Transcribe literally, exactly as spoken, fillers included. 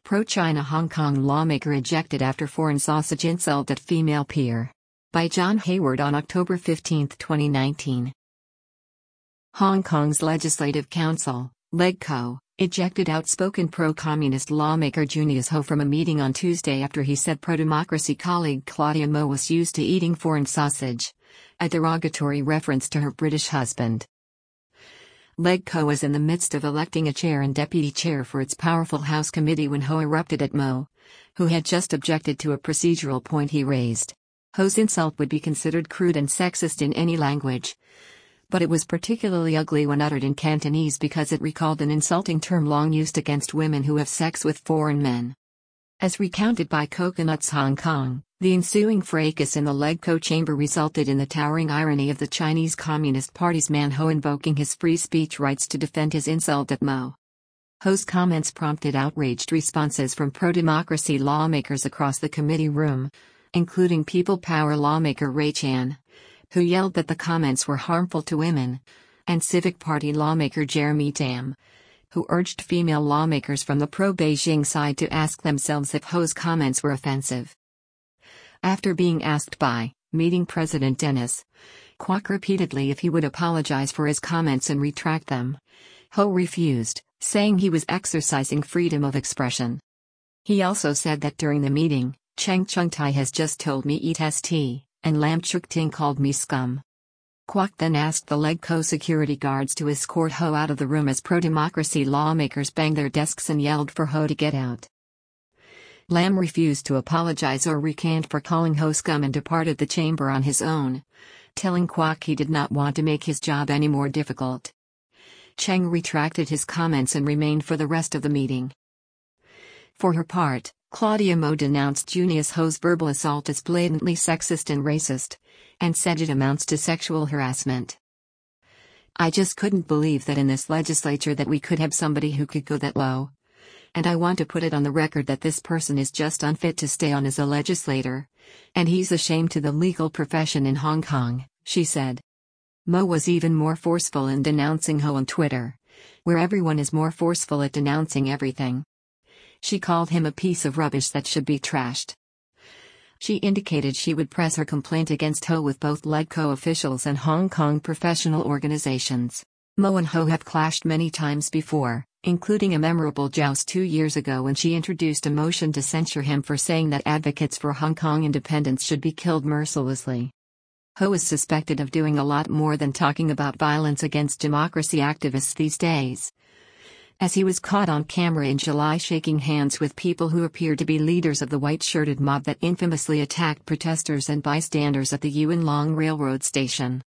Pro-China Hong Kong lawmaker ejected after foreign sausage insult at female peer. By John Hayward on October fifteenth, twenty nineteen. Hong Kong's Legislative Council, LegCo, ejected outspoken pro-communist lawmaker Junius Ho from a meeting on Tuesday after he said pro-democracy colleague Claudia Mo was used to eating foreign sausage, a derogatory reference to her British husband. LegCo is in the midst of electing a chair and deputy chair for its powerful House committee when Ho erupted at Mo, who had just objected to a procedural point he raised. Ho's insult would be considered crude and sexist in any language, but it was particularly ugly when uttered in Cantonese because it recalled an insulting term long used against women who have sex with foreign men. As recounted by Coconuts Hong Kong, the ensuing fracas in the LegCo chamber resulted in the towering irony of the Chinese Communist Party's man Ho invoking his free speech rights to defend his insult at Mo. Ho's comments prompted outraged responses from pro-democracy lawmakers across the committee room, including People Power lawmaker Ray Chan, who yelled that the comments were harmful to women, and Civic Party lawmaker Jeremy Tam, who urged female lawmakers from the pro-Beijing side to ask themselves if Ho's comments were offensive. After being asked by meeting President Dennis Kwok repeatedly if he would apologize for his comments and retract them, Ho refused, saying he was exercising freedom of expression. He also said that during the meeting, Cheng Chung-tai has just told me eat st, and Lam Chuk-ting called me scum. Kwok then asked the LegCo security guards to escort Ho out of the room as pro-democracy lawmakers banged their desks and yelled for Ho to get out. Lam refused to apologize or recant for calling Ho scum and departed the chamber on his own, telling Kwok he did not want to make his job any more difficult. Cheng retracted his comments and remained for the rest of the meeting. For her part, Claudia Mo denounced Junius Ho's verbal assault as blatantly sexist and racist, and said it amounts to sexual harassment. I just couldn't believe that in this legislature that we could have somebody who could go that low. And I want to put it on the record that this person is just unfit to stay on as a legislator, and he's a shame to the legal profession in Hong Kong, she said. Mo was even more forceful in denouncing Ho on Twitter, where everyone is more forceful at denouncing everything. She called him a piece of rubbish that should be trashed. She indicated she would press her complaint against Ho with both LegCo officials and Hong Kong professional organizations. Mo and Ho have clashed many times before, including a memorable joust two years ago when she introduced a motion to censure him for saying that advocates for Hong Kong independence should be killed mercilessly. Ho is suspected of doing a lot more than talking about violence against democracy activists these days, as he was caught on camera in July shaking hands with people who appeared to be leaders of the white-shirted mob that infamously attacked protesters and bystanders at the Yuen Long Railroad station.